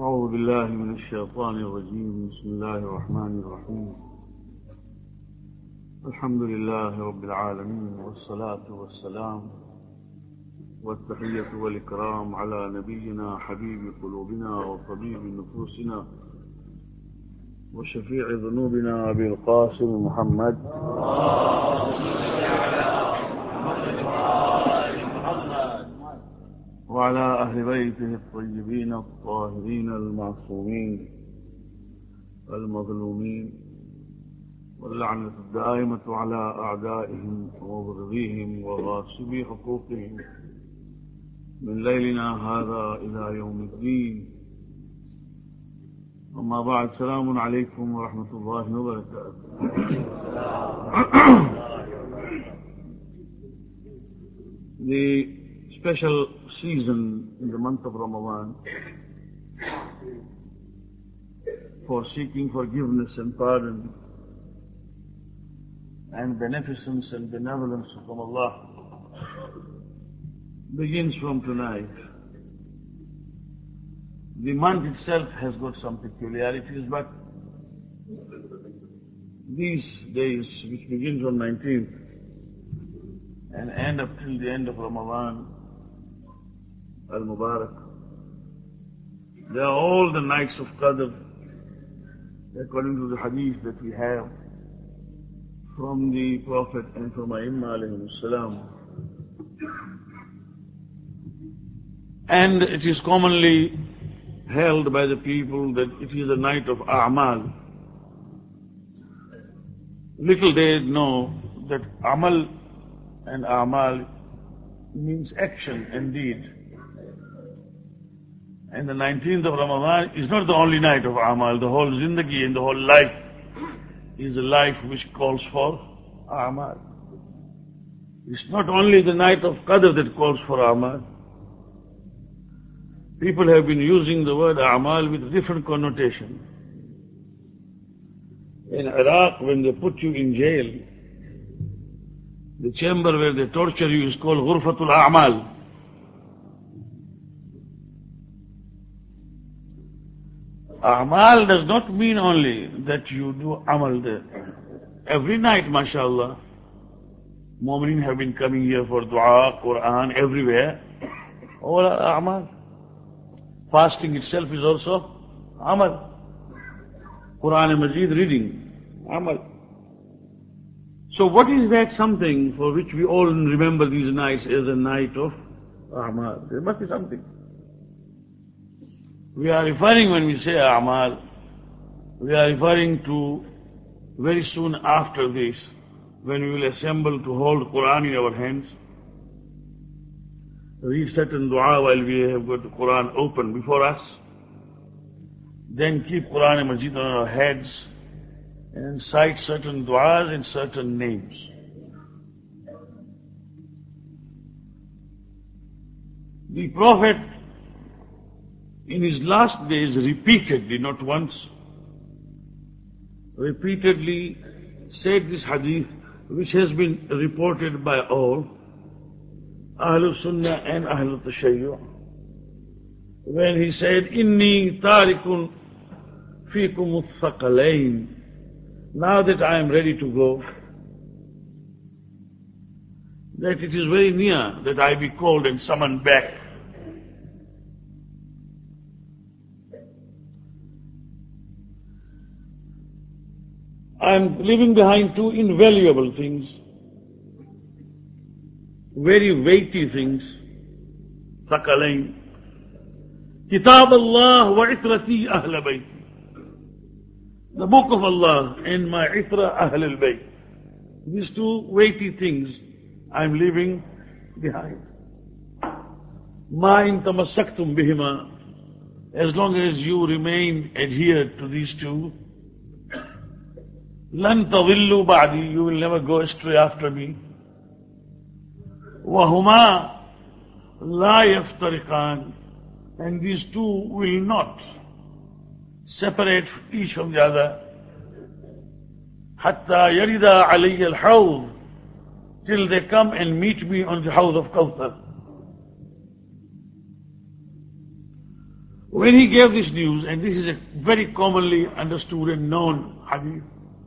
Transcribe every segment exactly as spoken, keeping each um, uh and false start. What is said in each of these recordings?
أعوذ بالله من الشيطان الرجيم. بسم الله الرحمن الرحيم. الحمد لله رب العالمين، والصلاة والسلام والتحية والإكرام على نبينا حبيب قلوبنا وطبيب نفوسنا وشفيع ذنوبنا أبي القاسم محمد وعلى أهل بيته الطيبين الطاهرين المعصومين المظلومين، واللعنة الدائمة على أعدائهم ومبغضيهم وغاصبي حقوقهم من ليلنا هذا إلى يوم الدين. أما بعد، السلام عليكم ورحمة الله وبركاته. The special season in the month of Ramadan for seeking forgiveness and pardon and beneficence and benevolence from Allah begins from tonight. The month itself has got some peculiarities, but these days, which begins on nineteenth and end up till the end of Ramadan al-Mubarak, they are all the nights of Qadr, according to the hadith that we have from the Prophet and from Aimma alayhim salam. And it is commonly held by the people that it is a night of A'mal. Little they know that Amal and A'mal means action and deed. And the nineteenth of Ramadan is not the only night of A'mal. The whole zindagi and the whole life is a life which calls for A'mal. It's not only the night of Qadr that calls for A'mal. People have been using the word A'mal with different connotation. In Iraq, when they put you in jail, the chamber where they torture you is called Ghurfatul A'mal. A'mal does not mean only that you do amal there. Every night, mashallah, Mu'mineen have been coming here for dua, Quran, everywhere. All are a'mal. Fasting itself is also amal. Quran Majid reading, amal. So what is that something for which we all remember these nights as a night of a'mal? There must be something. We are referring, when we say a'mal, we are referring to very soon after this, when we will assemble to hold Quran in our hands, read certain dua while we have got the Quran open before us, then keep Quran Majid on our heads and cite certain duas and certain names. The Prophet in his last days repeatedly, not once, repeatedly said this hadith, which has been reported by all, Ahlul Sunnah and Ahlul Tashayyu', when he said, Inni tarikun fikum uthaqalain, now that I am ready to go, that it is very near that I be called and summoned back. I am leaving behind two invaluable things, very weighty things. Thaqalain. Kitab Allah wa itrati ahl bayt. The book of Allah and my itra ahl al-bayt. These two weighty things I am leaving behind. Ma in tamassaktum bihima. As long as you remain adhered to these two, Lan tadillu ba'di, you will never go astray after me. Wahuma la yaftariqan, and these two will not separate each from the other. Hatta yarida alayya al-hawd, till they come and meet me on the Hawd of Kawthar. When he gave this news, and this is a very commonly understood and known hadith,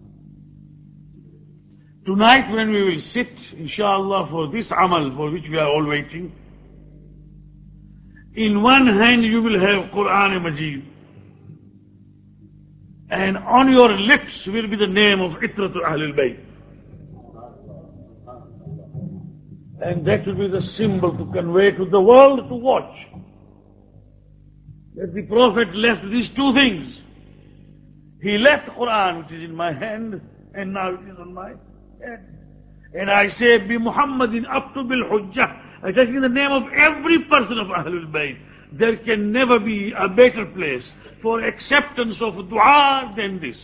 tonight when we will sit, inshallah, for this amal for which we are all waiting, in one hand you will have Quran Majid, and on your lips will be the name of Itratul Ahlul Bayt. And that will be the symbol to convey to the world to watch that the Prophet left these two things. He left Quran, which is in my hand, and now it is on my head. And I say, Bi Muhammadin Abtu bil Hujjah. I take in the name of every person of Ahlul Bayt. There can never be a better place for acceptance of dua than this.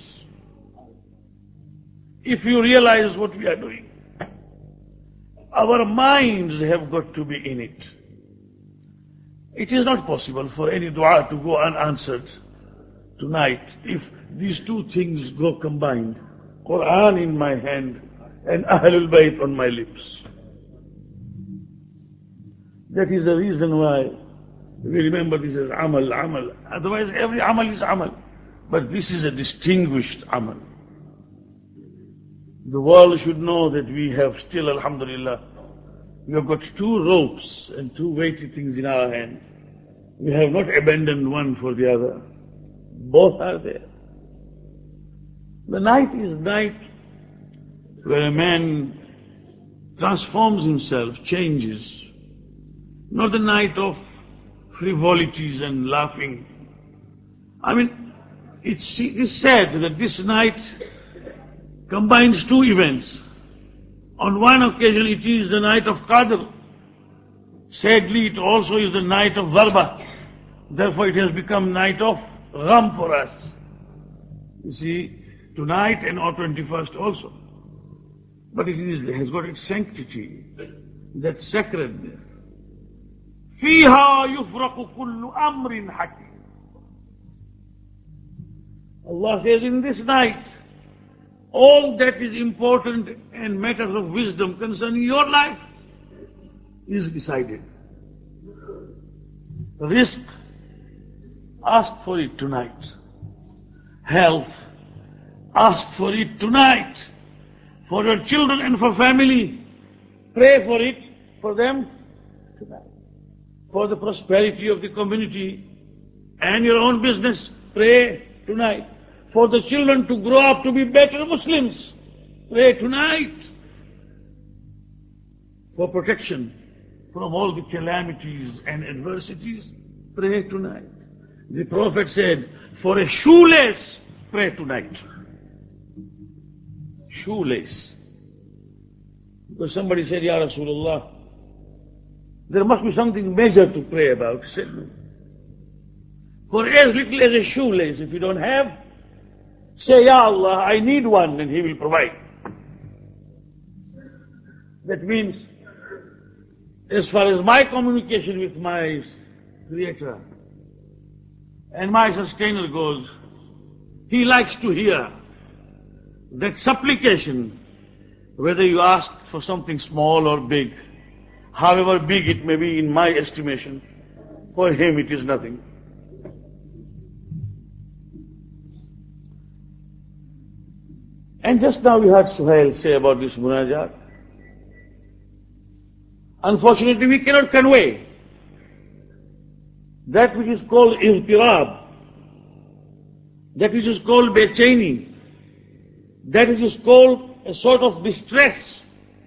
If you realize what we are doing, our minds have got to be in it. It is not possible for any dua to go unanswered tonight if these two things go combined. Quran in my hand and Ahlul Bayt on my lips. That is the reason why we remember this as amal, amal. Otherwise every amal is amal. But this is a distinguished amal. The world should know that we have still, alhamdulillah, we have got two ropes and two weighty things in our hand. We have not abandoned one for the other. Both are there. The night is night where a man transforms himself, changes. Not the night of frivolities and laughing. I mean, it's, it is said that this night combines two events. On one occasion it is the night of Qadr. Sadly, it also is the night of Darba. Therefore it has become night of Gham for us. You see, tonight and on twenty-first also. But it is, it has got its sanctity, that sacredness. فِيهَا يُفْرَقُ كُلُّ أَمْرٍ حَكِيمٍ. Allah says, in this night, all that is important and matters of wisdom concerning your life is decided. Risk, ask for it tonight. Health, ask for it tonight. For your children and for family, pray for it, for them tonight. For the prosperity of the community and your own business, pray tonight. For the children to grow up to be better Muslims, pray tonight. For protection from all the calamities and adversities, pray tonight. The Prophet said, for a shoelace, pray tonight. Shoelace. Because somebody said, Ya Rasulullah, there must be something major to pray about. He said, no. For as little as a shoelace, if you don't have, say, Ya Allah, I need one, and He will provide. That means, as far as my communication with my Creator and my Sustainer goes, He likes to hear that supplication, whether you ask for something small or big, however big it may be in my estimation, for Him it is nothing. And just now we heard Suhail say about this munajat. Unfortunately, we cannot convey that which is called irtirab, that which is called bechaini, that which is called a sort of distress,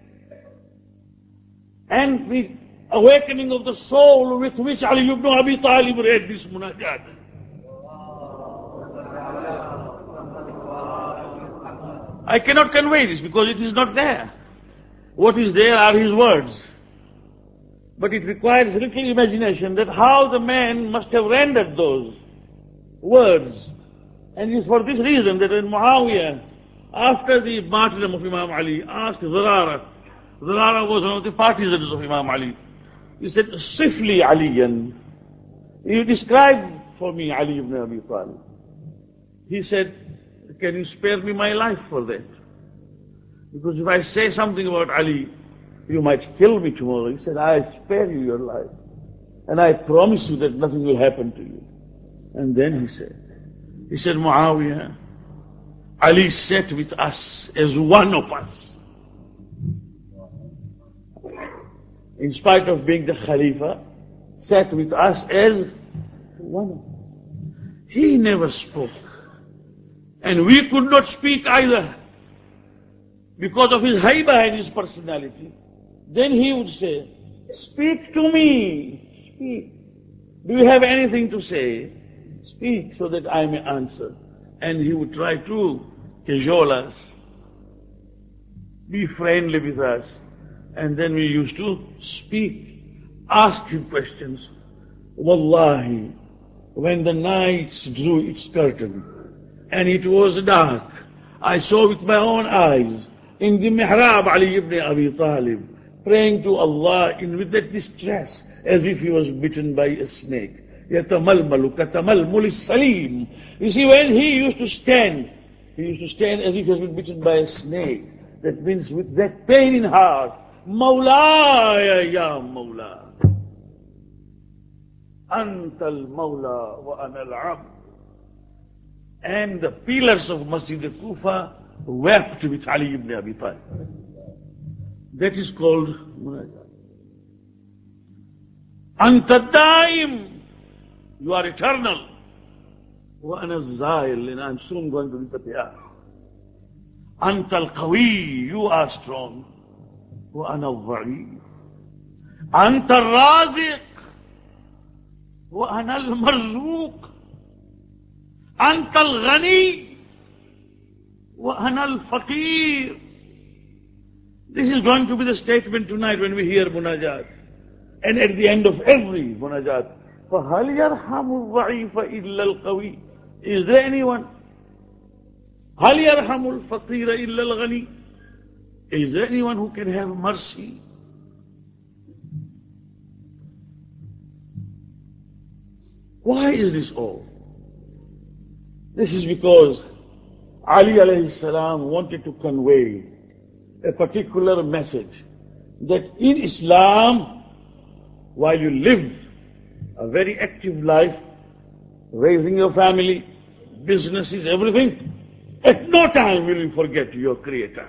and the awakening of the soul with which Ali ibn Abi Talib read this munajat. I cannot convey this because it is not there. What is there are his words. But it requires little imagination that how the man must have rendered those words. And it is for this reason that when Muawiyah, after the martyrdom of Imam Ali, asked Zurara, Zurara was one of the partisans of Imam Ali. He said, Sifli Aliyan. You describe for me Ali ibn Abi Talib. He said, can you spare me my life for that? Because if I say something about Ali, you might kill me tomorrow. He said, I spare you your life. And I promise you that nothing will happen to you. And then he said, he said, Muawiyah, Ali sat with us as one of us. In spite of being the Khalifa, sat with us as one of us. He never spoke. And we could not speak either because of his haiba and his personality. Then he would say, speak to me, speak. Do you have anything to say? Speak so that I may answer. And he would try to cajole us, be friendly with us. And then we used to speak, ask him questions. Wallahi, when the night drew its curtain and it was dark, I saw with my own eyes in the mihrab Ali ibn Abi Talib praying to Allah in with that distress as if he was bitten by a snake. يَتَمَلْمَلُ كَتَمَلْمُلِ السَّلِيمِ. You see, when he used to stand, he used to stand as if he was been bitten by a snake. That means with that pain in heart, Mawlaya ya Mawla. Anta al-Mawla wa ana al-Abd. And the pillars of Masjid al-Kufa wept with Ali ibn Abi Talib. That is called munajat. Anta daim. You are eternal. Wa ana al-Zail, and I am soon going to disappear. Anta al-Qawi. You are strong. Wa ana al-Dha'if. Anta al-Raziq. Wa ana al-Marzuq. Anta al-Ghani. Wa ana al-Faqir. This is going to be the statement tonight when we hear munajat. And at the end of every munajat, فَهَلْ يَرْحَمُ الضَّعِيفَ إِلَّا الْقَوِيِّ. Is there anyone? هَلْ يَرْحَمُ الْفَقِيرَ إِلَّا الْغَنِيِّ. Is there anyone who can have mercy? Why is this all? This is because Ali alayhi salam wanted to convey a particular message that in Islam, while you live a very active life, raising your family, businesses, everything, at no time will you forget your Creator.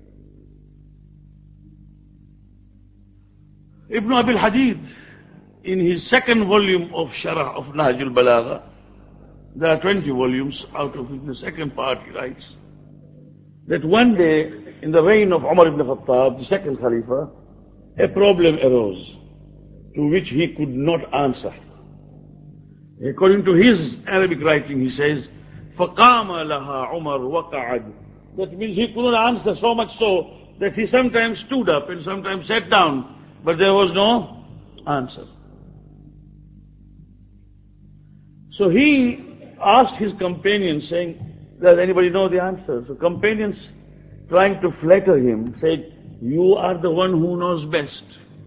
Ibn Abil Hadid, in his second volume of Sharh of Nahj al-Balagha, there are twenty volumes, out of which the second part he writes, that one day, in the reign of Umar ibn Khattab, the second Khalifa, a problem arose to which he could not answer. According to his Arabic writing, he says, فَقَامَ لَهَا عُمَرْ وَقَعَدْ. That means he could not answer, so much so that he sometimes stood up and sometimes sat down, but there was no answer. So he asked his companions, saying, does anybody know the answer? So companions, trying to flatter him, said, you are the one who knows best.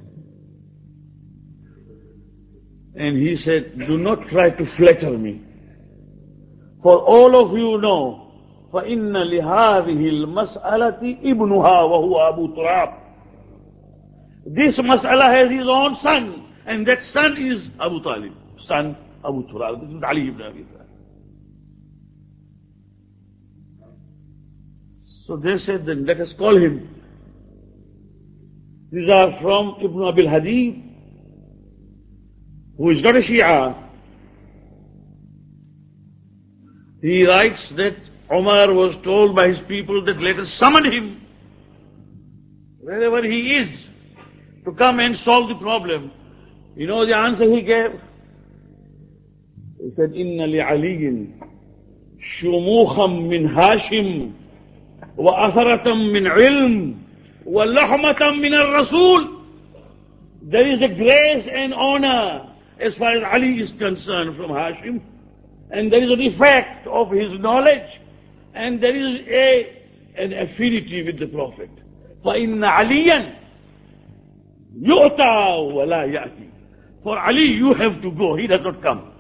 And he said, do not try to flatter me. For all of you know, فَإِنَّ لِهَذِهِ الْمَسْأَلَةِ إِبْنُهَا وَهُوَ أَبُو تُرَابٍ. This mas'ala has his own son, and that son is Abu Talib, son Abu Turab. This is Ali ibn Abi Talib. So they said, then let us call him. These are from Ibn Abil Hadid, who is not a Shia. He writes that Umar was told by his people that let us summon him, wherever he is, to come and solve the problem. You know the answer he gave? He said, Inna li'aliyin shumukham min Hashim wa atharatan min ilm wa lahmatan min al-Rasul. There is a grace and honor as far as Ali is concerned from Hashim, and there is an effect of his knowledge, and there is a, an affinity with the Prophet. فَإِنَّ عَلِيًّا يُؤْتَى وَلَا يَأْتِي. For Ali, you have to go, he does not come.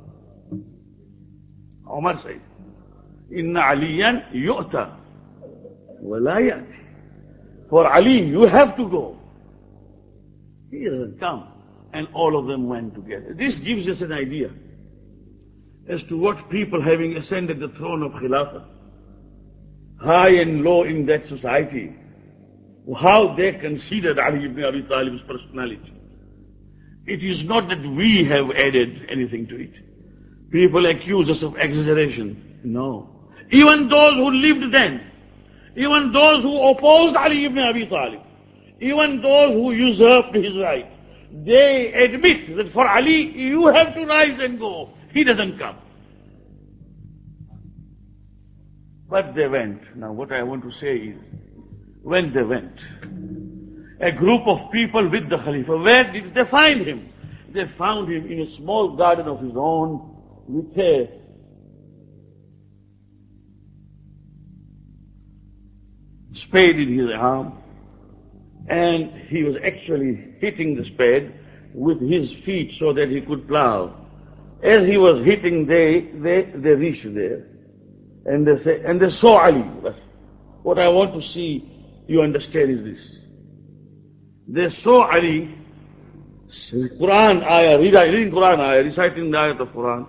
Umar said, إِنَّ عَلِيًّا يُؤْتَى وَلَا يَأْتِي. For Ali, you have to go. He doesn't come. And all of them went together. This gives us an idea as to what people having ascended the throne of Khilafah, high and low in that society, how they considered Ali ibn Abi Talib's personality. It is not that we have added anything to it. People accuse us of exaggeration. No. Even those who lived then, even those who opposed Ali ibn Abi Talib, even those who usurped his right, they admit that for Ali, you have to rise and go. He doesn't come. But they went. Now what I want to say is, when they went, a group of people with the Khalifa, where did they find him? They found him in a small garden of his own with a spade in his arm, and he was actually hitting the spade with his feet so that he could plow. As he was hitting, they, they, they reached there, and they say, and they saw Ali. What I want to see you understand is this. They saw Ali, Quran ayah, reading Quran ayah, reciting the ayat of Quran.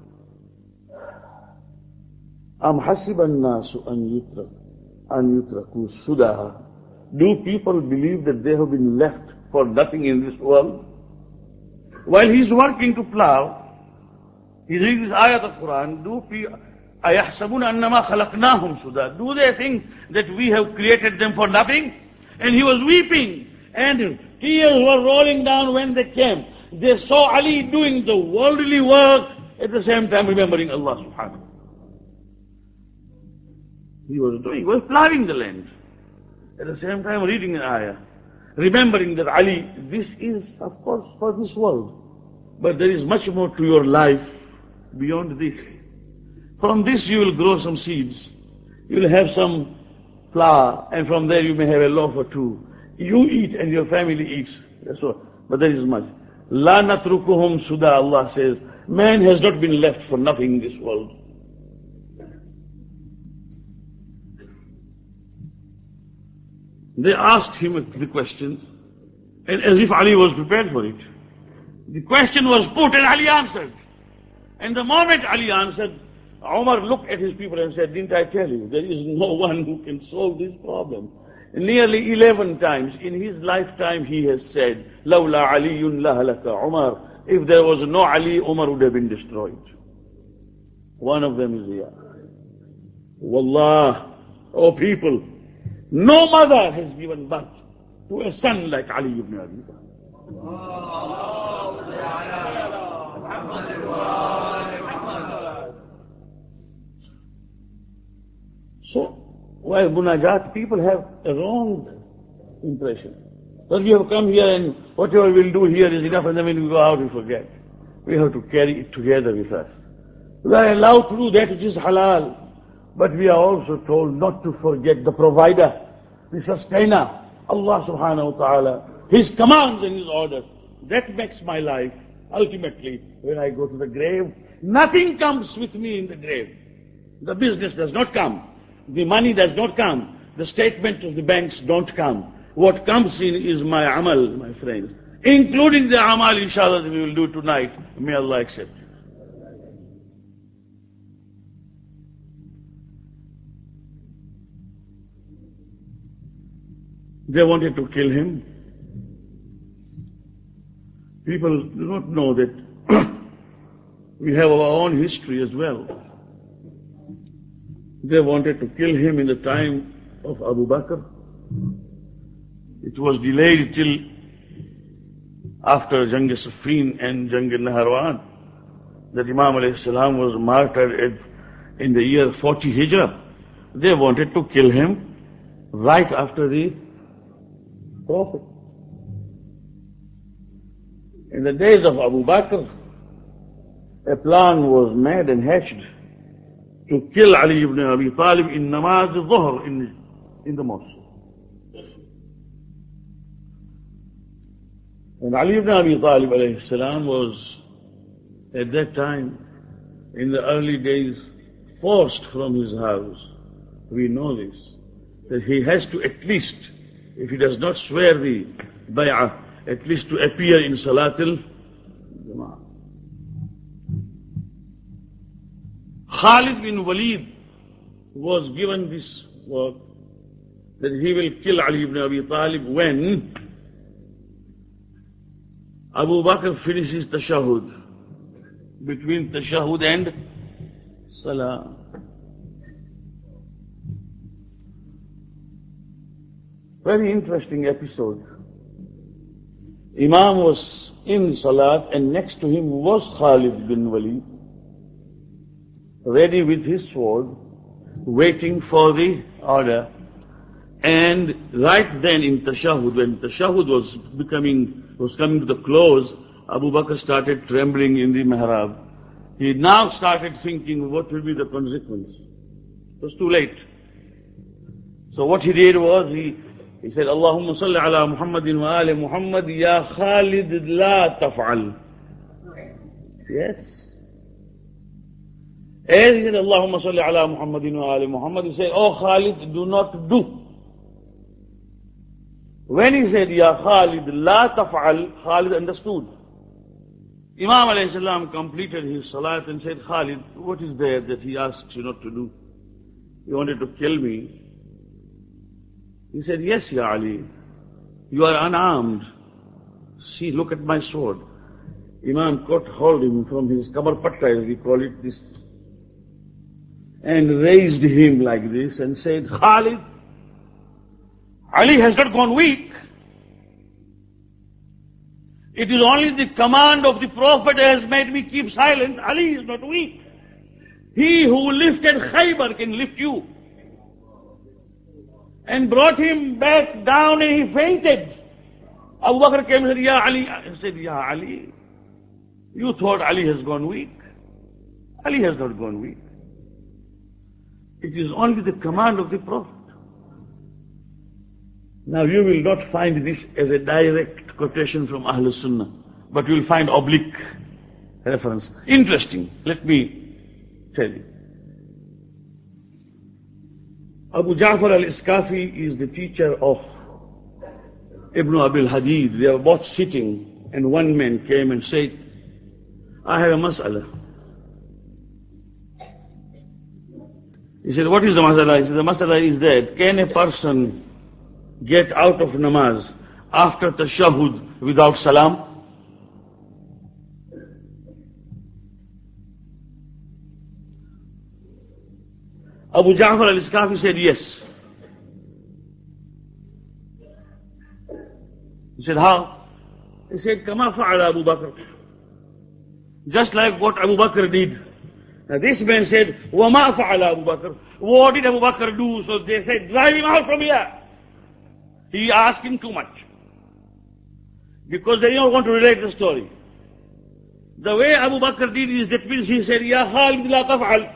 Am hasiban nasu an yutrak, an yutraku sudaha. Do people believe that they have been left for nothing in this world? While he's working to plow, he's reading this ayat of Quran. Do people, ayahsabuna annama khalaqnahum suda. Do they think that we have created them for nothing? And he was weeping, and tears were rolling down when they came. They saw Ali doing the worldly work, at the same time remembering Allah subhanahu. He was doing, he was plowing the land. At the same time reading an ayah, remembering that Ali, this is of course for this world, but there is much more to your life beyond this. From this you will grow some seeds, you will have some flour, and from there you may have a loaf or two. You eat and your family eats, that's all. But there is much. La natrukuhum suda, Allah says, man has not been left for nothing in this world. They asked him the question, and as if Ali was prepared for it. The question was put and Ali answered. And the moment Ali answered, Umar looked at his people and said, didn't I tell you, there is no one who can solve this problem. Nearly eleven times in his lifetime he has said, Lawla Aliyun lahalaka Umar. If there was no Ali, Umar would have been destroyed. One of them is here. Wallah, oh people, no mother has given birth to a son like Ali ibn Abi Talib. So, while munajat, people have a wrong impression. That we have come here and whatever we'll do here is enough, and then when we go out we forget. We have to carry it together with us. We are allowed to do that which is halal. But we are also told not to forget the provider, the sustainer, Allah subhanahu wa ta'ala, His commands and His orders. That makes my life, ultimately, when I go to the grave, nothing comes with me in the grave. The business does not come. The money does not come. The statement of the banks don't come. What comes in is my amal, my friends, including the amal, inshallah, that we will do tonight. May Allah accept. They wanted to kill him. People do not know that we have our own history as well. They wanted to kill him in the time of Abu Bakr. It was delayed till after Jang-e-Siffin and Jang-e-Naharawan that Imam alayhi salam was martyred in the year forty Hijrah. They wanted to kill him right after the Prophet. In the days of Abu Bakr, a plan was made and hatched to kill Ali ibn Abi Talib in Namaz al-Dhuhr in, in the mosque. And Ali ibn Abi Talib alayhi salam was at that time, in the early days, forced from his house. We know this, that he has to at least, if he does not swear the bay'ah, at least to appear in Salatul Jama'ah. Khalid bin Walid was given this work that he will kill Ali ibn Abi Talib when Abu Bakr finishes tashahhud. Between tashahhud and salah. Very interesting episode. Imam was in salat and next to him was Khalid bin Walid, ready with his sword, waiting for the order. And right then in tashahhud, when tashahhud was becoming, was coming to the close, Abu Bakr started trembling in the mihrab. He now started thinking what will be the consequence. It was too late. So what he did was, he, he said, Allahumma salli ala Muhammadin wa ali Muhammad, ya Khalid la taf'al. Yes. As he said, Allahumma salli ala Muhammadin wa ali Muhammad, he said, oh Khalid, do not do. When he said, ya Khalid la taf'al, Khalid understood. Imam alayhi salam completed his salat and said, Khalid, what is there that he asked you not to do? He wanted to kill me. He said, yes, Ya Ali, you are unarmed. See, look at my sword. Imam caught hold of him from his kamar patta, as we call it, this, and raised him like this and said, Khalid, Ali has not gone weak. It is only the command of the Prophet that has made me keep silent. Ali is not weak. He who lifted Khaybar can lift you. And brought him back down and he fainted. Abu Bakr came and said, Ya Ali. He said, Ya Ali, you thought Ali has gone weak. Ali has not gone weak. It is only the command of the Prophet. Now you will not find this as a direct quotation from Ahlul Sunnah, but you will find oblique reference. Interesting. Let me tell you. Abu Ja'far al-Iskafi is the teacher of Ibn Abil Hadid. They were both sitting and one man came and said, I have a mas'ala. He said, what is the mas'ala? He said, the mas'ala is that, can a person get out of namaz after tashahhud without salam? Abu Ja'far al-Iskafi said yes. He said, how? He said, Kama fa'ala Abu Bakr. Just like what Abu Bakr did. Now this man said, Wa ma fa'ala Abu Bakr. What did Abu Bakr do? So they said, drive him out from here. He asked him too much. Because they don't want to relate the story. The way Abu Bakr did is, that means he said, Ya Khalid la taf'al.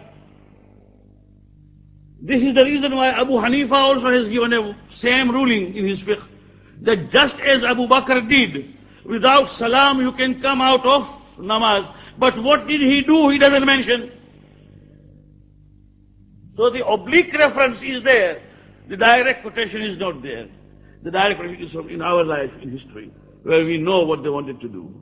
This is the reason why Abu Hanifa also has given a same ruling in his fiqh. That just as Abu Bakr did, without salam you can come out of namaz. But what did he do? He doesn't mention. So the oblique reference is there. The direct quotation is not there. The direct quotation is from in our life, in history, where we know what they wanted to do.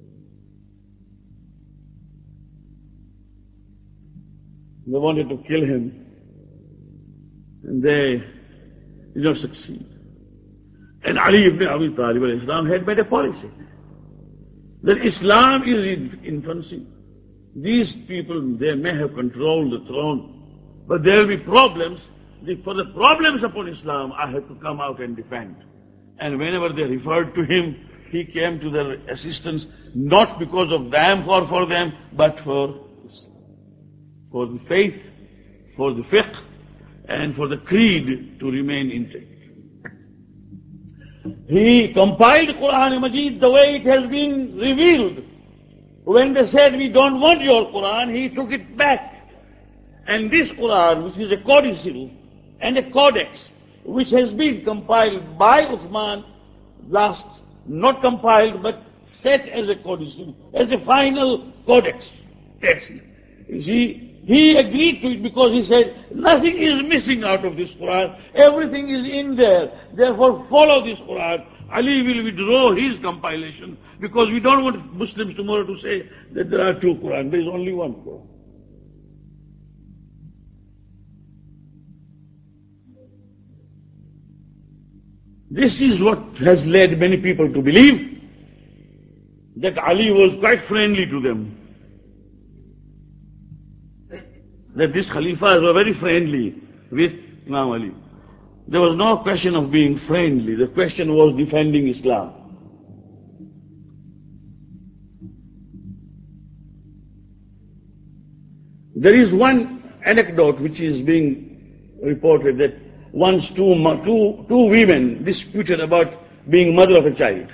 They wanted to kill him, and they did not succeed. And Ali ibn Abi Talib al-Islam had made a policy that Islam is in infancy. These people, they may have controlled the throne, but there will be problems. For the problems upon Islam, I have to come out and defend. And whenever they referred to him, he came to their assistance, not because of them or for them, but for, for the faith, for the fiqh, and for the creed to remain intact. He compiled Quran Majid the way it has been revealed. When they said, we don't want your Quran, he took it back. And this Quran, which is a codicil and a codex, which has been compiled by Uthman last, not compiled, but set as a codicil, as a final codex text. You see, he agreed to it because he said, nothing is missing out of this Quran, everything is in there, therefore follow this Quran. Ali will withdraw his compilation because we don't want Muslims tomorrow to say that there are two Quran, there is only one Quran. This is what has led many people to believe that Ali was quite friendly to them. That these Khalifas were very friendly with Imam Ali. There was no question of being friendly. The question was defending Islam. There is one anecdote which is being reported that once two, two, two women disputed about being mother of a child.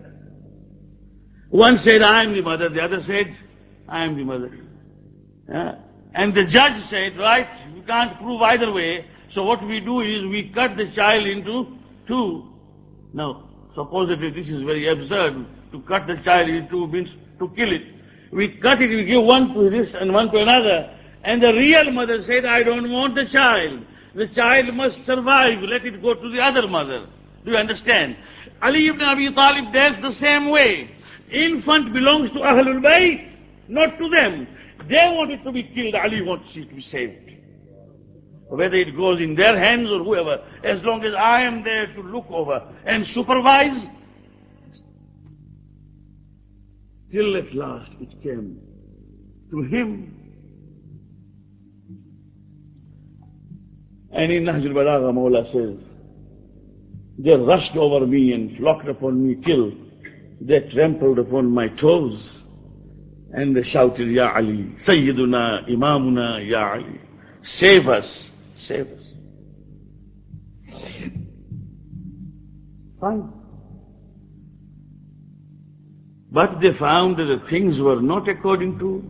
One said, I am the mother. The other said, I am the mother. Yeah. And the judge said, right, you can't prove either way. So what we do is we cut the child into two. Now, supposedly this is very absurd. To cut the child into two means to kill it. We cut it, we give one to this and one to another. And the real mother said, I don't want the child. The child must survive. Let it go to the other mother. Do you understand? Ali ibn Abi Talib dealt the same way. Infant belongs to Ahlul Bayt, not to them. They want it to be killed. Ali wants it to be saved. Whether it goes in their hands or whoever, as long as I am there to look over and supervise, till at last it came to him. And in Nahj al-Balagha, Mawla says, they rushed over me and flocked upon me till they trampled upon my toes. And they shouted, Ya Ali, Sayyiduna, Imamuna, Ya Ali, save us, save us. Fine. But they found that the things were not according to.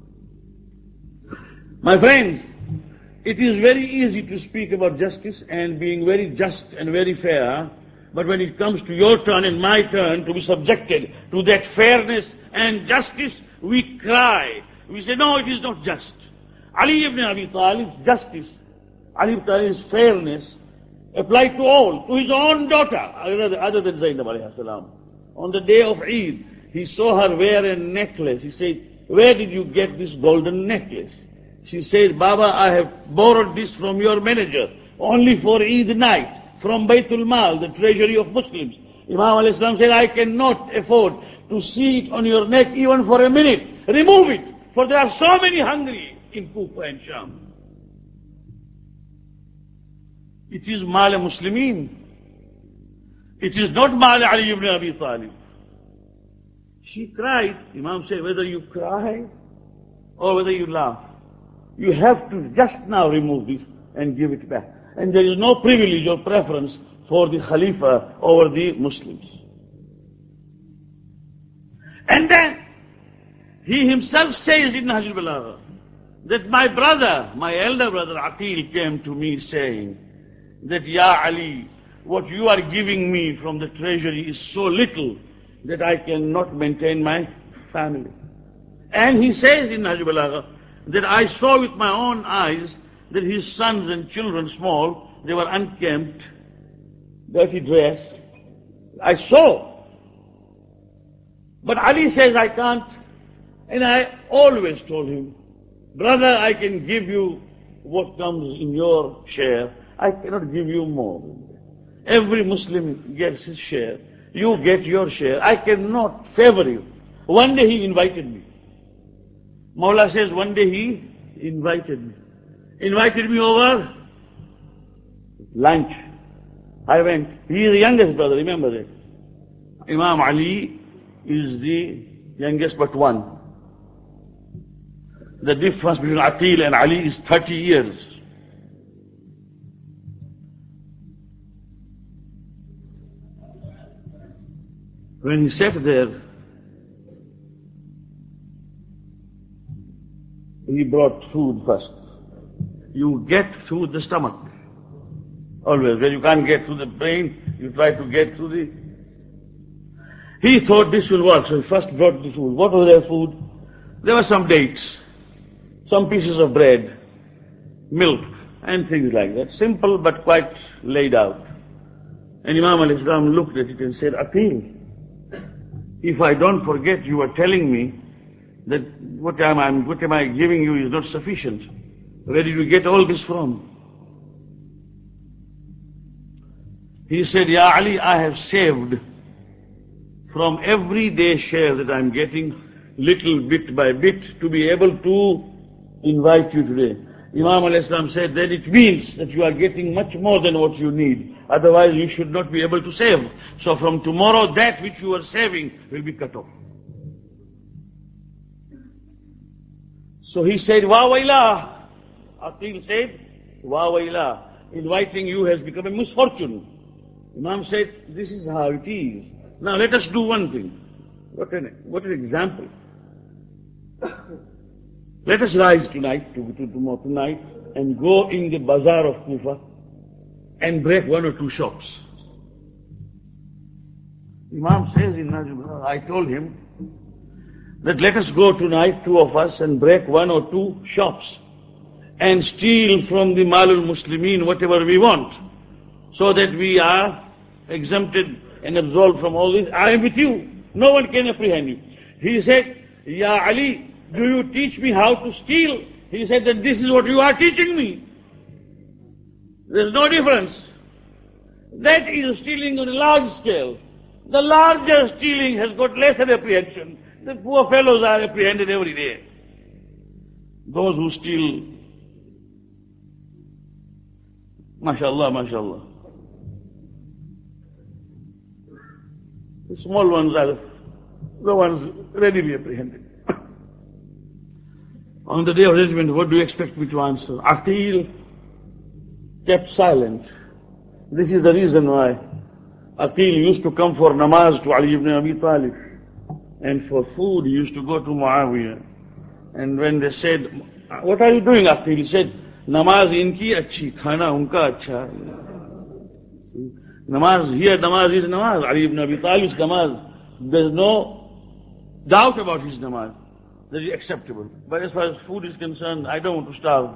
My friends, it is very easy to speak about justice and being very just and very fair, but when it comes to your turn and my turn to be subjected to that fairness and justice, we cry. We say, no, it is not just. Ali ibn Abi Talib's justice, Ali ibn Talib's fairness applied to all, to his own daughter, other than Zainab alayhi salam. On the day of Eid, he saw her wear a necklace. He said, where did you get this golden necklace? She said, Baba, I have borrowed this from your manager, only for Eid night, from Baytul Mal, the treasury of Muslims. Imam alayhi salam said, I cannot afford to see it on your neck even for a minute. Remove it, for there are so many hungry in Kufa and Sham. It is Mal Muslimin. It is not Mal Ali ibn Abi Talib. She cried. Imam said, whether you cry or whether you laugh, you have to just now remove this and give it back. And there is no privilege or preference for the Khalifa over the Muslims. And then he himself says in Nahj al-Balagha that my brother, my elder brother Aqil, came to me saying that, Ya Ali, what you are giving me from the treasury is so little that I cannot maintain my family. And he says in Nahj al-Balagha that I saw with my own eyes that his sons and children, small, they were unkempt, dirty dress. I saw. But Ali says, I can't. And I always told him, brother, I can give you what comes in your share. I cannot give you more. Every Muslim gets his share. You get your share. I cannot favor you. One day he invited me. Mawla says, one day he invited me. Invited me over lunch. I went. He is the youngest brother, remember that. Imam Ali is the youngest but one. The difference between Aqil and Ali is thirty years. When he sat there, he brought food first. You get through the stomach. Always. When you can't get through the brain, you try to get through the... He thought this will work, so he first brought the food. What was their food? There were some dates, some pieces of bread, milk, and things like that. Simple but quite laid out. And Imam al-Islam looked at it and said, Aqil, if I don't forget, you are telling me that what am I, what am I giving you is not sufficient. Where did you get all this from? He said, Ya Ali, I have saved from everyday share that I am getting little bit by bit to be able to invite you today. Imam alayhi salam said that it means that you are getting much more than what you need. Otherwise you should not be able to save. So from tomorrow that which you are saving will be cut off. So he said, Wa wailah. Aqil said, Wa wailah. Inviting you has become a misfortune. Imam said, this is how it is. Now let us do one thing. What an, what an example. Let us rise tonight, to, to, tomorrow, tonight, and go in the bazaar of Kufa and break one or two shops. Imam says in Najm, I told him that let us go tonight, two of us, and break one or two shops and steal from the Malul Muslimin whatever we want, so that we are exempted and absolved from all this. I am with you. No one can apprehend you. He said, Ya Ali, do you teach me how to steal? He said that this is what you are teaching me. There is no difference. That is stealing on a large scale. The larger stealing has got lesser apprehension. The poor fellows are apprehended every day. Those who steal, mashallah, mashallah. The small ones are the ones readily apprehended. On the day of judgment, what do you expect me to answer? Aqil kept silent. This is the reason why Aqil used to come for namaz to Ali ibn Abi Talib. And for food, he used to go to Muawiyah. And when they said, what are you doing, Aqil? He said, namaz inki achhi, khana unka acha. Namaz, here namaz is namaz. Ali ibn Abi Talib's namaz. There's no doubt about his namaz. That is acceptable. But as far as food is concerned, I don't want to starve.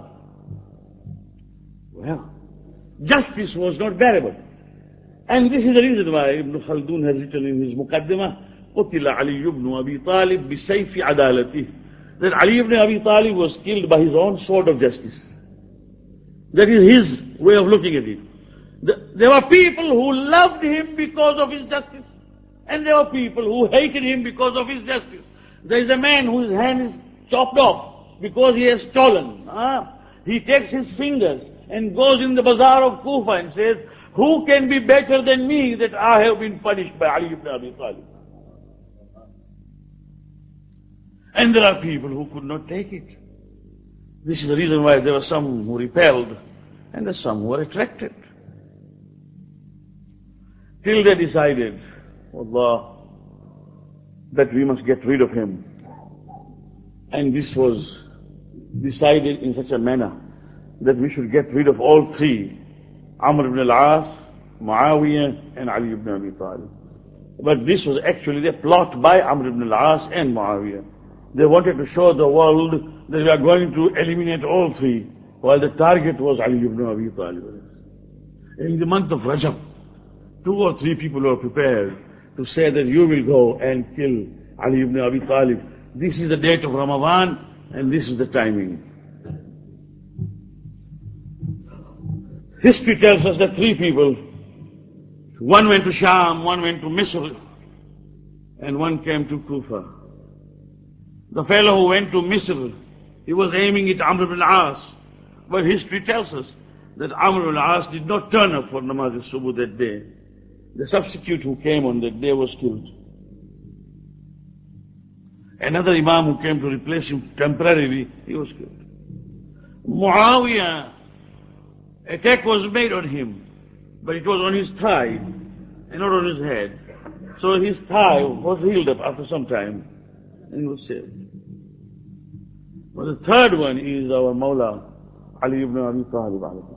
Well, justice was not bearable. And this is the reason why Ibn Khaldun has written in his Muqaddimah, قُتِلَ عَلِيُّ بْنُ أَبِي طَالِبْ بِسَيْفِ عَدَالَتِهِ, that Ali ibn Abi Talib was killed by his own sword of justice. That is his way of looking at it. The, there were people who loved him because of his justice, and there were people who hated him because of his justice. There is a man whose hand is chopped off because he has stolen. Huh? He takes his fingers and goes in the bazaar of Kufa and says, who can be better than me that I have been punished by Ali ibn Abi Talib? And there are people who could not take it. This is the reason why there were some who repelled and there are some who were attracted. Till they decided, Allah, that we must get rid of him. And this was decided in such a manner that we should get rid of all three, Amr ibn al-As, Muawiyah and Ali ibn Abi Talib. But this was actually a plot by Amr ibn al-As and Muawiyah. They wanted to show the world that we are going to eliminate all three, while the target was Ali ibn Abi Talib. In the month of Rajab, two or three people were prepared to say that you will go and kill Ali ibn Abi Talib. This is the date of Ramadan and this is the timing. History tells us that three people, one went to Sham, one went to Misr, and one came to Kufa. The fellow who went to Misr, he was aiming at Amr ibn al-As, but history tells us that Amr ibn al-As did not turn up for Namaz al-Subuh that day. The substitute who came on that day was killed. Another Imam who came to replace him temporarily, he was killed. Muawiyah, attack was made on him, but it was on his thigh and not on his head. So his thigh was healed up after some time and he was saved. But the third one is our Mawla, Ali ibn Abi Talib alayhi.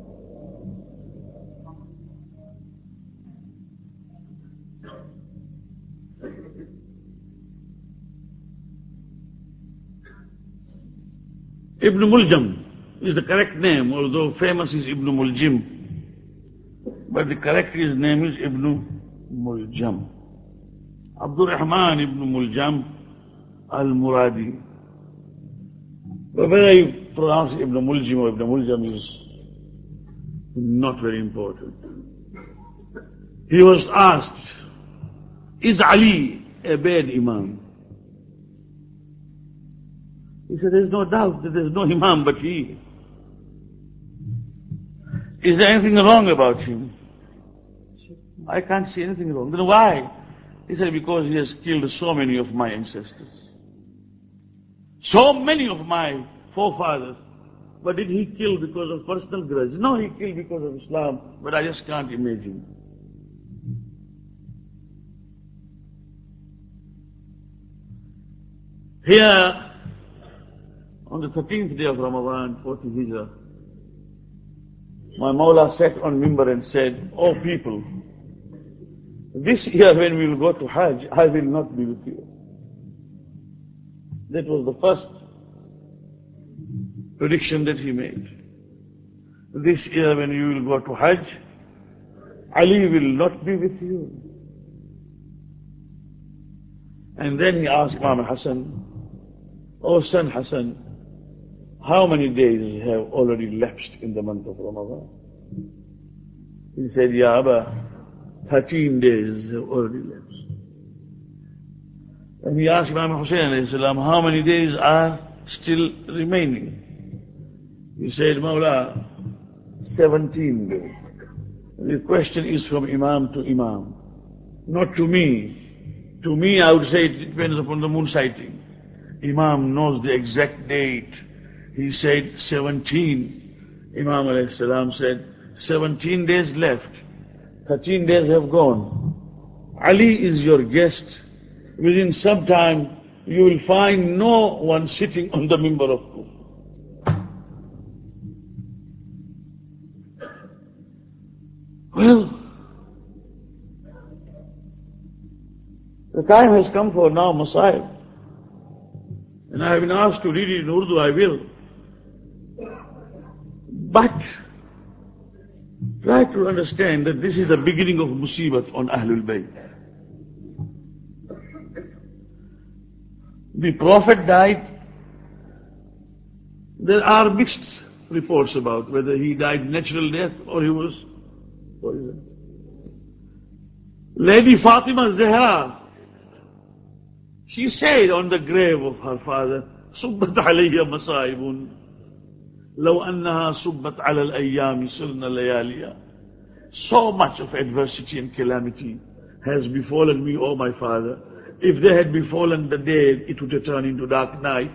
Ibn Muljam is the correct name, although famous is Ibn Muljim. But the correct his name is Ibn Muljam. Abdul Rahman ibn Muljam al-Muradi. But whether you pronounce Ibn Muljim or Ibn Muljam is not very important. He was asked, is Ali a bad Imam? He said, there is no doubt that there is no Imam but he. Is there anything wrong about him? I can't see anything wrong. Then why? He said, because he has killed so many of my ancestors. So many of my forefathers. But did he kill because of personal grudge? No, he killed because of Islam. But I just can't imagine. Here, on the thirteenth day of Ramadan, forty Hijrah, my Mawla sat on Mimbar and said, "O people, this year when we will go to Hajj, I will not be with you." That was the first prediction that he made. This year when you will go to Hajj, Ali will not be with you. And then he asked Imam Hassan, "O son Hassan, how many days have already lapsed in the month of Ramadan?" He said, "Ya Abba, thirteen days have already lapsed." And he asked Imam Hussain alayhi salam, how many days are still remaining? He said, "Mawla, seventeen days." The question is from Imam to Imam, not to me. To me, I would say it depends upon the moon sighting. Imam knows the exact date. He said seventeen. Imam alayhi salam said, seventeen days left. thirteen days have gone. Ali is your guest. Within some time, you will find no one sitting on the mimbar of Kufr. Well, the time has come for now Masahib. And I have been asked to read it in Urdu, I will. But try to understand that this is the beginning of Musibat on Ahlul Bayt. The Prophet died. There are mixed reports about whether he died natural death or he was poisoned. Lady Fatima Zahra, she said on the grave of her father, "Subbat alayya masaibun, law annaha subbat ala al-ayyami sirna layaliya." So much of adversity and calamity has befallen me, O my father. If they had befallen the day, it would have turned into dark night.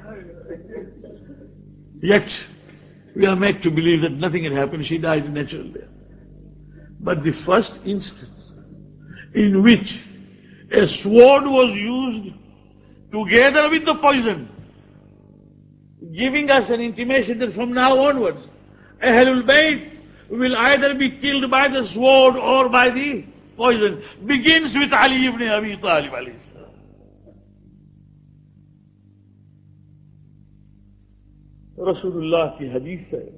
Yet, we are made to believe that nothing had happened. She died in natural death. But the first instance in which a sword was used together with the poison, giving us an intimation that from now onwards, Ahlul Bayt will either be killed by the sword or by the poison, begins with Ali ibn Abi Talib alayhi salam. Rasulullah ki hadith hai.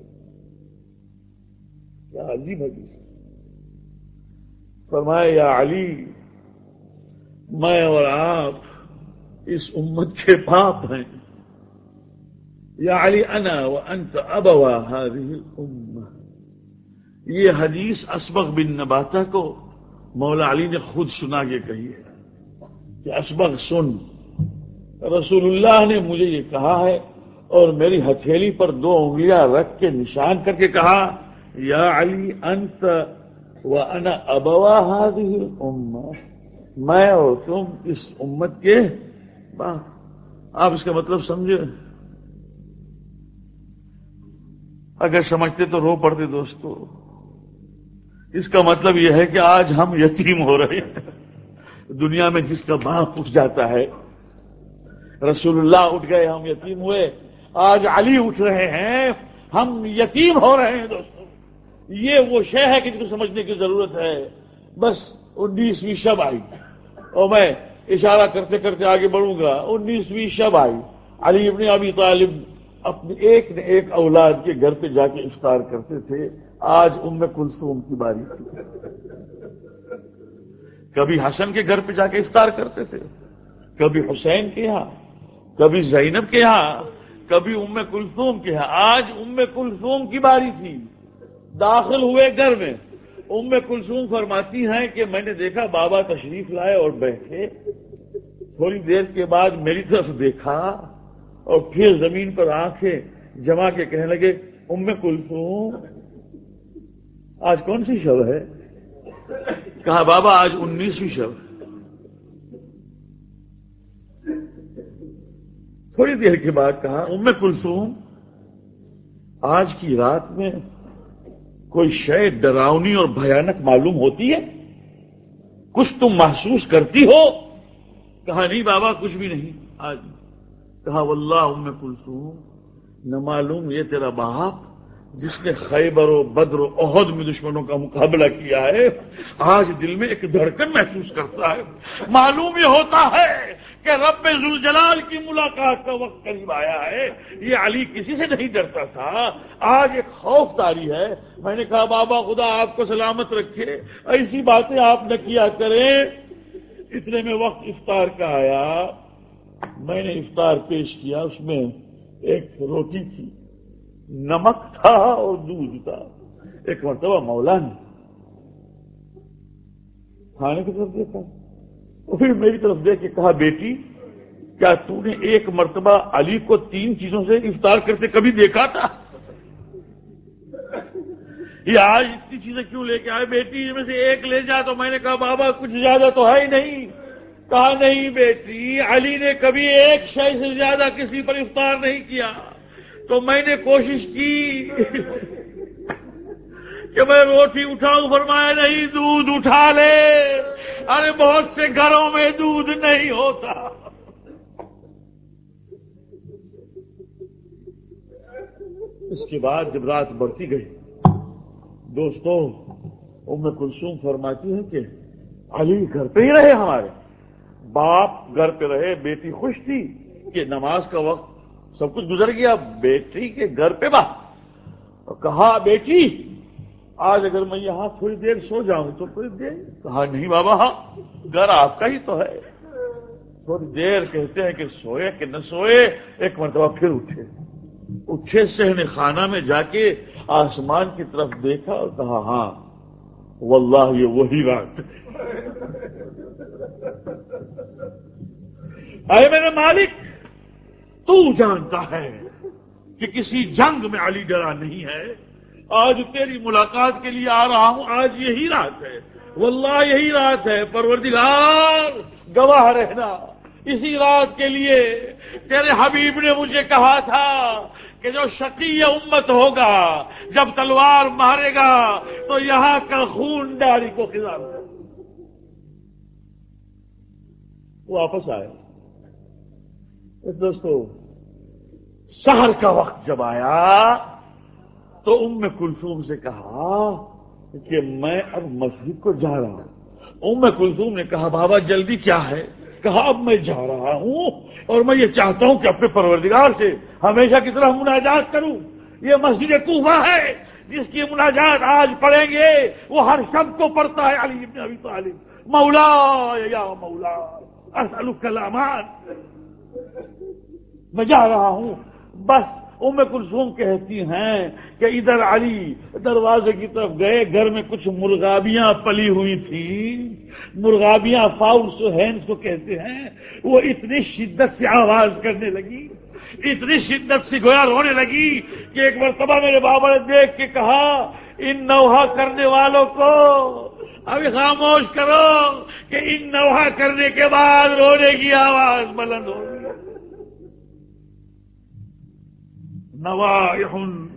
Kya ajeeb hadith hai. फरमाया, या अली, मैं और आप इस उम्मत के बाप हैं। या अली अना व अंत अबवा हादिहिल उम्मा। ये हदीस असबग बिन नबाता को मौला अली ने खुद सुना के कही है कि असबग सुन, रसूलुल्लाह ने मुझे ये कहा है और मेरी हथेली पर दो उंगलियां रख के निशान करके कहा, या अली अंत व अना अबवा हादिहिल उम्मा, मैं और तुम इस उम्मत के बाप। आप इसका मतलब समझे? अगर समझते तो रो पड़ते दोस्तों। इसका मतलब यह है कि आज हम यतीम हो रहे हैं। दुनिया में जिसका बाप उठ जाता है, रसूलुल्लाह उठ गए, हम यतीम हुए, आज अली उठ रहे हैं, हम यतीम हो रहे हैं दोस्तों। ये वो शय है कि जिसको समझने की जरूरत है। बस उन्नीसवीं शब आई और मैं इशारा करते करते आगे बढ़ूंगा। उन्नीसवीं शब आई, अली इब्न अबी तालिब अपने एक न एक औलाद के घर पे जाके इफ्तार करते थे। आज उम्मे कुलसूम की बारी थी। कभी हसन के घर पे जाके इफ्तार करते थे, कभी हुसैन के यहां, कभी जैनब के यहां, कभी उम्मे कुलसूम के यहां। आज उम्मे कुलसूम की बारी थी। दाखिल हुए घर में, ام کلثوم فرماتی ہیں کہ میں نے دیکھا بابا تشریف لائے اور بیٹھے، تھوڑی دیر کے بعد میری طرف دیکھا اور پھر زمین پر آنکھیں جما کے کہنے لگے ام کلثوم آج کون سی شب ہے؟ کہا بابا آج انیسویں شب۔ تھوڑی دیر کے بعد کہا ام کلثوم آج کی رات میں کوئی شے ڈراؤنی اور بھیانک معلوم ہوتی ہے؟ کچھ تم محسوس کرتی ہو؟ کہا نہیں بابا کچھ بھی نہیں آج۔ کہا واللہ ام کلثوم نہ معلوم یہ تیرا باپ جس نے خیبر و بدر و احد میں دشمنوں کا مقابلہ کیا ہے آج دل میں ایک دھڑکن محسوس کرتا ہے، معلوم یہ ہوتا ہے کہ رب ذوالجلال کی ملاقات کا وقت قریب آیا ہے۔ یہ علی کسی سے نہیں ڈرتا تھا، آج ایک خوف طاری ہے۔ میں نے کہا بابا خدا آپ کو سلامت رکھے، ایسی باتیں آپ نہ کیا کریں۔ اتنے میں وقت افطار کا آیا، میں نے افطار پیش کیا، اس میں ایک روٹی تھی، نمک تھا اور دودھ تھا۔ ایک مرتبہ مولا نے کھانے کی طرف دیکھا، پھر میری طرف دیکھ کے کہا بیٹی کیا تو نے ایک مرتبہ علی کو تین چیزوں سے افطار کرتے کبھی دیکھا تھا؟ یہ آج اتنی چیزیں کیوں لے کے آئے بیٹی؟ ان میں سے ایک لے جا۔ تو میں نے کہا بابا کچھ زیادہ تو ہے ہی نہیں۔ کہا نہیں بیٹی علی نے کبھی ایک شے سے زیادہ کسی پر افطار نہیں کیا۔ تو میں نے کوشش کی کہ میں روٹی اٹھاؤں، فرمایا نہیں دودھ اٹھا لے، ارے بہت سے گھروں میں دودھ نہیں ہوتا۔ اس کے بعد جب رات بڑھتی گئی دوستو ام کلثوم فرماتی ہیں کہ علی گھر پہ ہی رہے، ہمارے باپ گھر پہ رہے، بیٹی خوش تھی کہ نماز کا وقت سب کچھ گزر گیا، بیٹی کے گھر پہ با اور کہا بیٹی آج اگر میں یہاں تھوڑی دیر سو جاؤں تو تھوڑی دیر؟ کہا نہیں بابا ہاں گھر آپ کا ہی تو ہے۔ تھوڑی دیر کہتے ہیں کہ سوئے کہ نہ سوئے، ایک مرتبہ پھر اٹھے اٹھے صحن خانہ میں جا کے آسمان کی طرف دیکھا اور کہا ہاں واللہ یہ وہی رات۔ اے میرے مالک تو جانتا ہے کہ کسی جنگ میں علی ڈرا نہیں ہے، آج تیری ملاقات کے لیے آ رہا ہوں، آج یہی رات ہے، واللہ یہی رات ہے، پروردگار گواہ رہنا اسی رات کے لیے تیرے حبیب نے مجھے کہا تھا کہ جو شقی امت ہوگا جب تلوار مارے گا تو یہاں کا خون داری کو خزان کر۔ واپس آئے دوستو، سحر کا وقت جب آیا تو ام کلثوم سے کہا کہ میں اب مسجد کو جا رہا ہوں۔ ام کلثوم نے کہا بابا جلدی کیا ہے؟ کہا اب میں جا رہا ہوں اور میں یہ چاہتا ہوں کہ اپنے پروردگار سے ہمیشہ کی طرح مناجات کروں۔ یہ مسجد کوفہ ہے جس کی مناجات آج پڑھیں گے وہ ہر شب کو پڑھتا ہے علی بن ابی طالب، مولا یا مولا اسألک الامان۔ میں جا رہا ہوں، بس ام کلثوم کہتی ہیں کہ ادھر علی دروازے کی طرف گئے، گھر میں کچھ مرغابیاں پلی ہوئی تھیں، مرغابیاں فاؤل سہینس کو کہتے ہیں، وہ اتنی شدت سے آواز کرنے لگی، اتنی شدت سے گویا رونے لگی کہ ایک مرتبہ میرے بابا نے دیکھ کے کہا ان نوحہ کرنے والوں کو ابھی خاموش کرو کہ ان نوحہ کرنے کے بعد رونے کی آواز بلند ہوگی۔ نوائح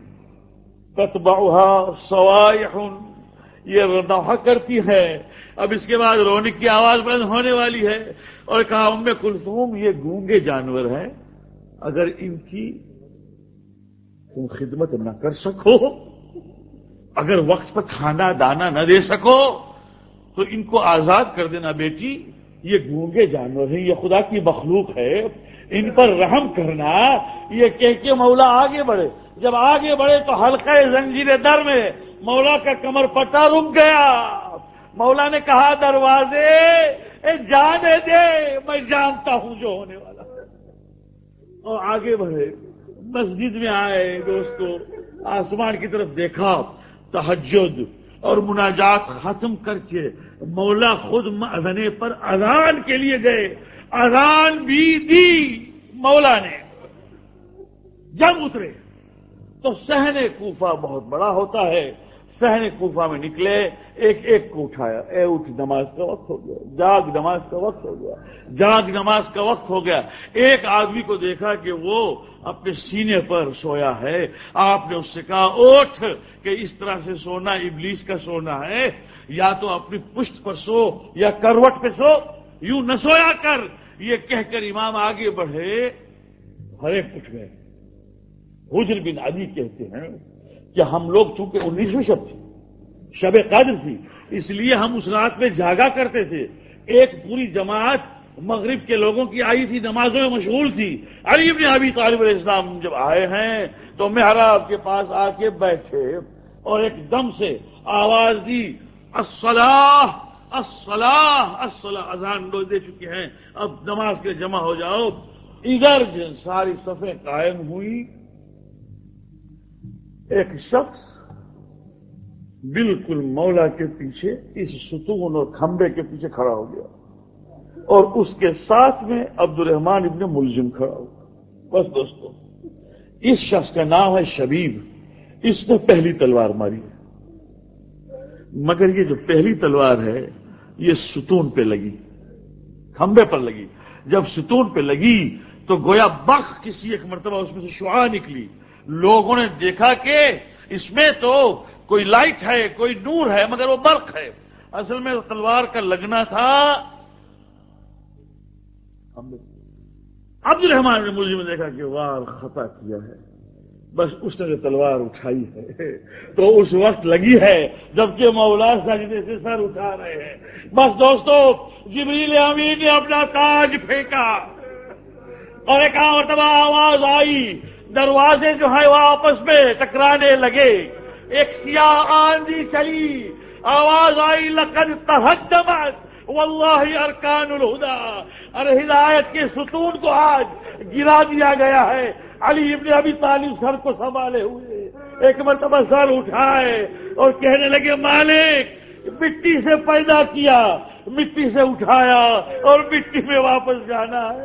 تتبعها صوائح، یہ نوحہ کرتی ہے، اب اس کے بعد رونے کی آواز بلند ہونے والی ہے۔ اور کہا ام کلثوم یہ گونگے جانور ہیں، اگر ان کی تم خدمت نہ کر سکو، اگر وقت پر کھانا دانا نہ دے سکو تو ان کو آزاد کر دینا بیٹی، یہ گونگے جانور ہیں، یہ خدا کی مخلوق ہے، ان پر رحم کرنا۔ یہ کہہ کے مولا آگے بڑھے، جب آگے بڑھے تو حلقہ زنجیر در میں مولا کا کمر پٹا رک گیا۔ مولا نے کہا دروازے اے جانے دے، میں جانتا ہوں جو ہونے والا ہے، اور آگے بڑھے، مسجد میں آئے دوستو، آسمان کی طرف دیکھا، تہجد اور مناجات ختم کر کے مولا خود مأذنے پر اذان کے لیے گئے. اذان بھی دی مولا نے. جب اترے تو صحن کوفہ بہت بڑا ہوتا ہے. صحن کوفہ میں نکلے, ایک ایک کو اٹھایا, اے اٹھ نماز کا وقت ہو گیا, جاگ نماز کا وقت ہو گیا, جاگ نماز کا وقت ہو گیا. ایک آدمی کو دیکھا کہ وہ اپنے سینے پر سویا ہے. آپ نے اس سے کہا اٹھ, کہ اس طرح سے سونا ابلیس کا سونا ہے, یا تو اپنی پشت پر سو یا کروٹ پہ سو, یوں نہ سویا کر. یہ کہہ کر امام آگے بڑھے, ہر ایک اٹھ گئے. حجر بن عدی کہتے ہیں کہ ہم لوگ چونکہ انیسویں شب تھی, شب قدر تھی, اس لیے ہم اس رات میں جاگا کرتے تھے. ایک پوری جماعت مغرب کے لوگوں کی آئی تھی, نمازوں میں مشغول تھی. علی بن ابی طالب علیہ السلام جب آئے ہیں تو محراب کے پاس آ کے بیٹھے اور ایک دم سے آواز دی, الصلاۃ الصلاۃ الصلاۃ, اذان لوگ دے چکے ہیں, اب نماز کے جمع ہو جاؤ. ادھر ساری صفیں قائم ہوئی. ایک شخص بالکل مولا کے پیچھے اس ستون اور کھمبے کے پیچھے کھڑا ہو گیا, اور اس کے ساتھ میں عبد الرحمن ابن ملجم کھڑا ہوا. بس دوستو, اس شخص کا نام ہے شبیب. اس نے پہلی تلوار ماری, مگر یہ جو پہلی تلوار ہے یہ ستون پہ لگی, کھمبے پر لگی. جب ستون پہ لگی تو گویا برق کسی ایک مرتبہ اس میں سے شعاع نکلی. لوگوں نے دیکھا کہ اس میں تو کوئی لائٹ ہے, کوئی نور ہے, مگر وہ برق ہے. اصل میں تلوار کا لگنا تھا عبد الرحمن نے ملزم نے دیکھا کہ وار خطا کیا ہے, بس اس نے جو تلوار اٹھائی ہے تو اس وقت لگی ہے جبکہ مولا سجدے سے سر اٹھا رہے ہیں. بس دوستو, جبریل امین نے اپنا تاج پھینکا اور ایک مرتبہ آواز آئی, دروازے جو ہے وہ آپس میں ٹکرانے لگے. ایک سیاہ آندھی چلی, آواز آئی, لقد تہدمت واللہ ارکان الہدی, ارے ہدایت کے ستون کو آج گرا دیا گیا ہے. علی ابن ابی طالب سر کو سنبھالے ہوئے ایک مرتبہ سر اٹھائے اور کہنے لگے, مالک مٹی سے پیدا کیا, مٹی سے اٹھایا اور مٹی میں واپس جانا ہے.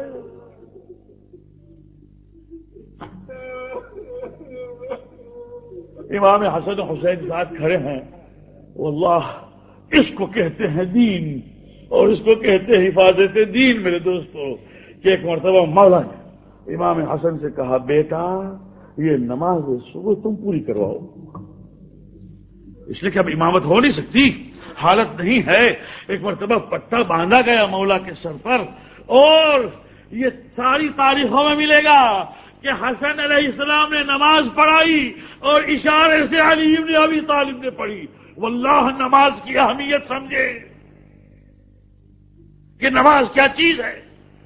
امام حسن حسین ساتھ کھڑے ہیں. واللہ اس کو کہتے ہیں دین, اور اس کو کہتے ہیں حفاظت دین. میرے دوستو, کہ ایک مرتبہ مولا نے امام حسن سے کہا, بیٹا یہ نماز صبح تم پوری کرواؤ. اس لیے کہ اب امامت ہو نہیں سکتی, حالت نہیں ہے. ایک مرتبہ پٹا باندھا گیا مولا کے سر پر, اور یہ ساری تاریخوں میں ملے گا کہ حسن علیہ السلام نے نماز پڑھائی اور اشارے سے علی ابن ابی طالب نے پڑھی. واللہ نماز کی اہمیت سمجھے کہ نماز کیا چیز ہے.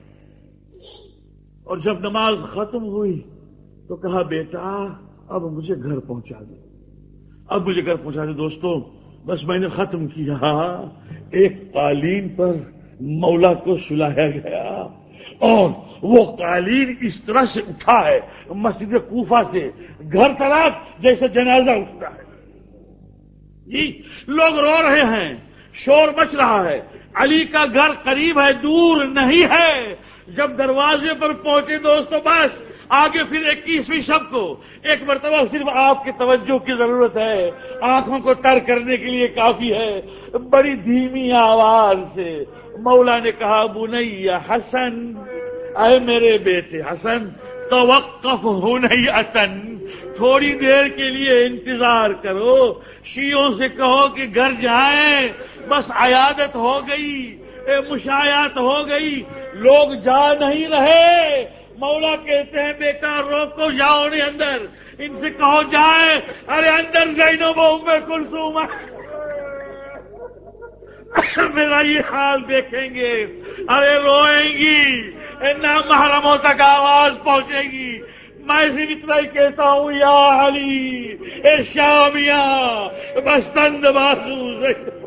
اور جب نماز ختم ہوئی تو کہا, بیٹا اب مجھے گھر پہنچا دے, اب مجھے گھر پہنچا دے. دوستو, بس میں نے ختم کیا. ایک قالین پر مولا کو سلایا گیا, اور وہ قالین اس طرح سے اٹھا ہے مسجد کوفہ سے گھر طرف جیسے جنازہ اٹھتا ہے. جی, لوگ رو رہے ہیں, شور مچ رہا ہے. علی کا گھر قریب ہے, دور نہیں ہے. جب دروازے پر پہنچے دوستو, بس آگے پھر اکیسویں شب کو ایک مرتبہ صرف آپ کی توجہ کی ضرورت ہے, آنکھوں کو تر کرنے کے لیے کافی ہے. بڑی دھیمی آواز سے مولا نے کہا, بنی حسن, اے میرے بیٹے حسن, توقف ہنیئتن, تھوڑی دیر کے لیے انتظار کرو. شیعوں سے کہو کہ گھر جائیں, بس عیادت ہو گئی, مشایعت ہو گئی, لوگ جا نہیں رہے. مولا کہتے ہیں, بیٹا روکو, جاؤ نہیں اندر, ان سے کہو جائیں. ارے اندر زینب و ام کلثوم میرا یہ حال دیکھیں گے, ارے روئیں گی, نامحرموں تک آواز پہنچے گی. میں صرف اتنا ہی کہتا ہوں, یا علی اے شامیہ بستند بازو